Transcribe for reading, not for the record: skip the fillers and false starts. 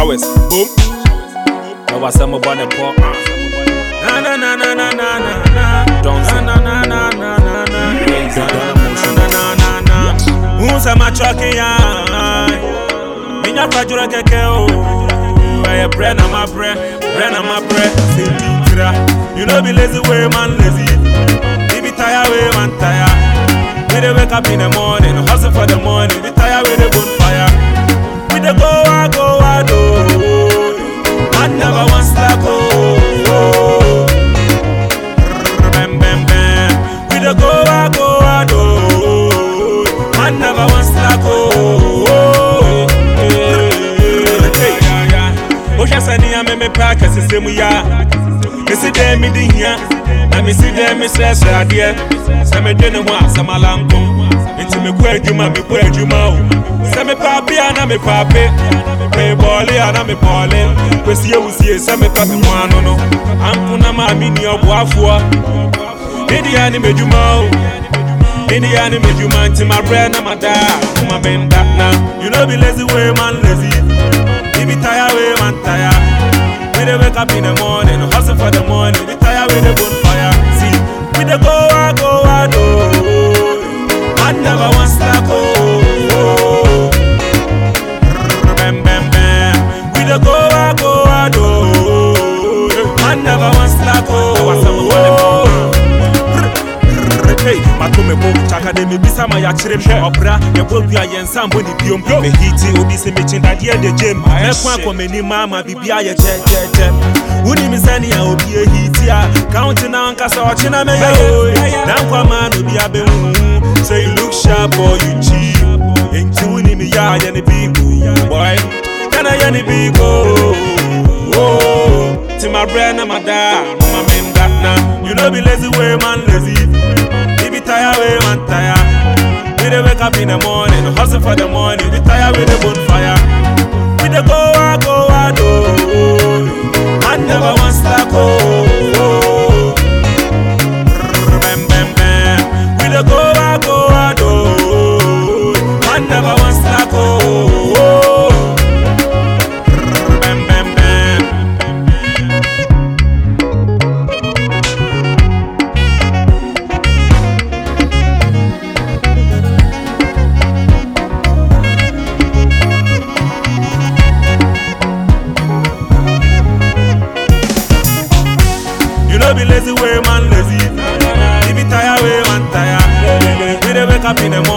Showers, boom. I was some born and poor. Na na na na na na na. Don't say na na na na na na. Na na na na. Who's a macho kia? Minya kwajura keke o. I bread na my bread, bread na my bread. Say tira. You know be lazy way man lazy. Be tired way man tired. We dey wake up in the morning, hustle for the money. Be tired with the bonfire. We dey go out do. Man never wants slack oh. Bam bam bam. We dey go out do. Man never wants slack oh. Hey yeah yeah. Osha sani ya me pack asemu ya. Me see them in the here. Na me see them me stress adie. Se me dwene ho asamalanko. Enti me kwa adwuma o. Se me papi ana me papi. Me bole ana me bole. Kwesi ewusie se me papi ho ano no. Anko na ma mi ni oboafo. Edi ani medwuma o. Edi ani medwuma nti my bread na my da. My bend that now. You know be lazy way man lazy. Be tired way man tired. We dey wake up in the morning, hustle for the money. We tired with the bonfire. See, we dey go out oh. Man never wants slack oh. Bam bam bam. We dey go out oh. Man never wants slack oh. Hey, matume bo chaka de me bisa ma ya chire me opra ye bodua ye nsambo ni biom me hiti obi se me chinda de de jem me kwa ko meni mama bibia ye che wuni mi sani ya obi e hiti a count na anka so china me yo na kwa man obi abehu say you look sharp or you cheap enti wuni mi ya ye ne big boy kana ye ne big oh ti my brand na my dad my men that now you know be lazy way man lazy. Tired way man tired. We dey wake up in the morning, hustle for the money. We tired with the bonfire. We dey go out oh. Man never wants slack oh. Bam bam bam. We dey go out oh. Man never wants slack oh. Bam bam bam. Be lazy way man lazy. Be tired way man tired. We dey wake up in the morning.